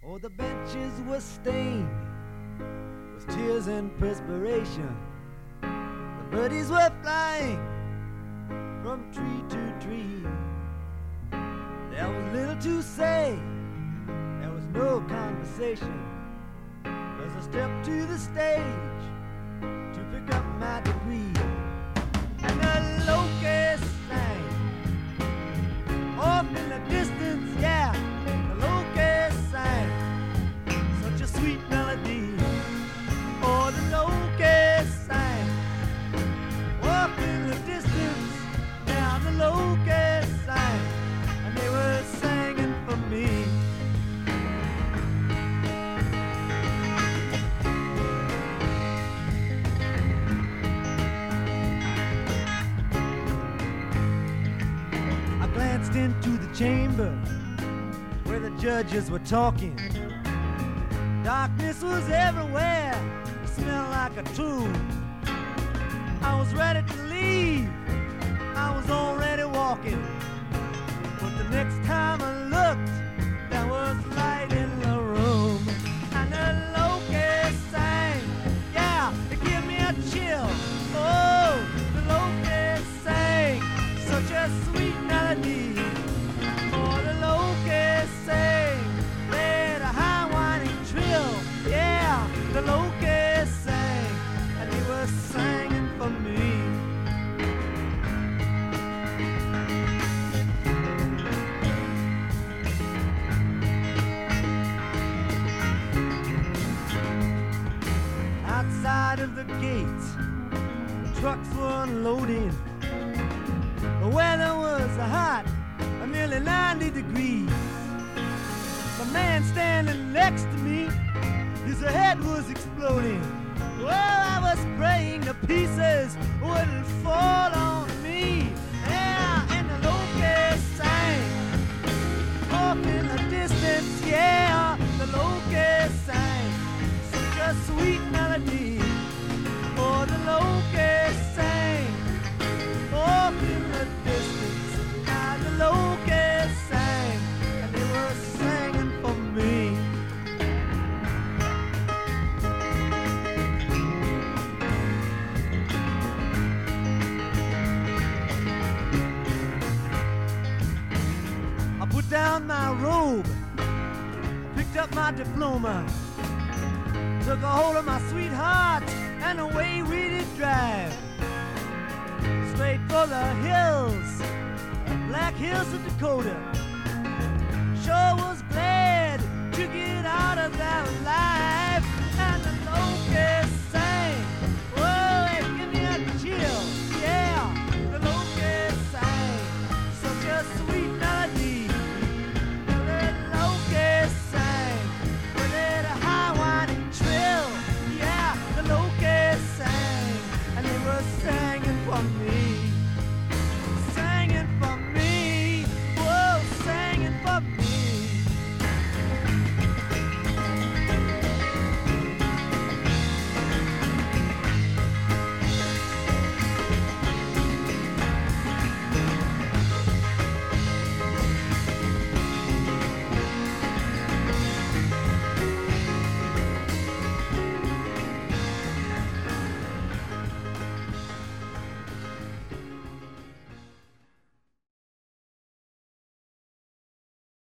Oh, the benches were stained with tears and perspiration. The birdies were flying from tree to tree. There was little to say, there was no conversation. As I stepped to the stage to pick up my degree, and the locust sang off in the distance, yeah, the locust sang such a sweet melody. Oh, the locust sang off in the distance, yeah, the locust sang, and they were singing for me. Glanced into the chamber where the judges were talking. Darkness was everywhere, it smelled like a tomb. I was ready to leave, I was already walking. But the next time I looked, there was light in the room. And the locust sang, yeah, it gave me a chill. Oh, the locust sang such a sweet melody. Oh, the locust sang, played a high whining trill. Yeah, the locust sang, and they were singing for me. Outside of the gates, the trucks were unloading. The weather was hot, nearly 90 degrees. The man standing next to me, his head was exploding. Well, I was praying the pieces wouldn't fall on me. Yeah, and the locust sang off in the distance. Yeah, the locust sang such a sweet melody. Oh, the locust sang off in the distance, and the locust sang, and they were singing for me. I put down my robe, picked up my diploma, took a hold of my sweetheart, and away we did drive. Straight for the hills, Black Hills of Dakota.